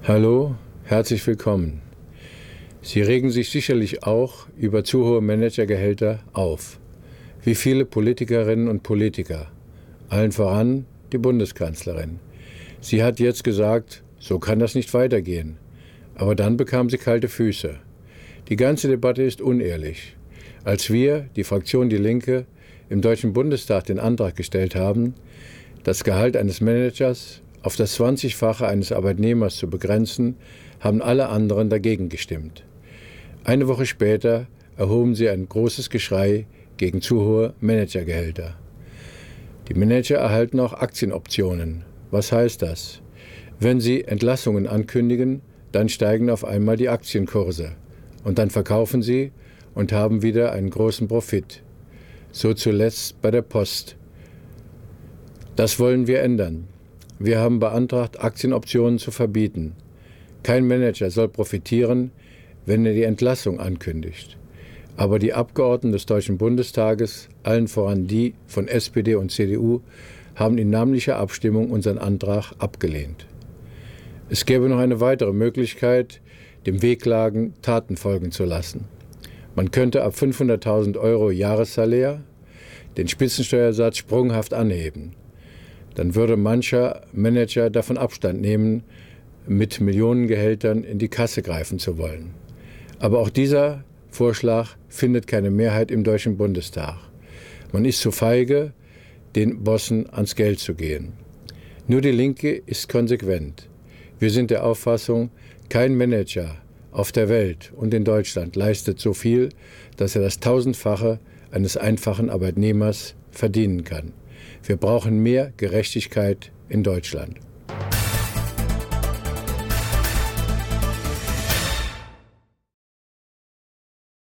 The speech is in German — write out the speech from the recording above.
Hallo, herzlich willkommen. Sie regen sich sicherlich auch über zu hohe Managergehälter auf. Wie viele Politikerinnen und Politiker, allen voran die Bundeskanzlerin. Sie hat jetzt gesagt, so kann das nicht weitergehen. Aber dann bekam sie kalte Füße. Die ganze Debatte ist unehrlich. Als wir, die Fraktion Die Linke, im Deutschen Bundestag den Antrag gestellt haben, das Gehalt eines Managers auf das 20-fache eines Arbeitnehmers zu begrenzen, haben alle anderen dagegen gestimmt. Eine Woche später erhoben sie ein großes Geschrei gegen zu hohe Managergehälter. Die Manager erhalten auch Aktienoptionen. Was heißt das? Wenn sie Entlassungen ankündigen, dann steigen auf einmal die Aktienkurse. Und dann verkaufen sie und haben wieder einen großen Profit. So zuletzt bei der Post. Das wollen wir ändern. Wir haben beantragt, Aktienoptionen zu verbieten. Kein Manager soll profitieren, wenn er die Entlassung ankündigt. Aber die Abgeordneten des Deutschen Bundestages, allen voran die von SPD und CDU, haben in namentlicher Abstimmung unseren Antrag abgelehnt. Es gäbe noch eine weitere Möglichkeit, dem Wehklagen Taten folgen zu lassen. Man könnte ab 500.000 € Jahressalär den Spitzensteuersatz sprunghaft anheben. Dann würde mancher Manager davon Abstand nehmen, mit Millionengehältern in die Kasse greifen zu wollen. Aber auch dieser Vorschlag findet keine Mehrheit im Deutschen Bundestag. Man ist zu feige, den Bossen ans Geld zu gehen. Nur die Linke ist konsequent. Wir sind der Auffassung, kein Manager auf der Welt und in Deutschland leistet so viel, dass er das 1000-fache eines einfachen Arbeitnehmers verdienen kann. Wir brauchen mehr Gerechtigkeit in Deutschland.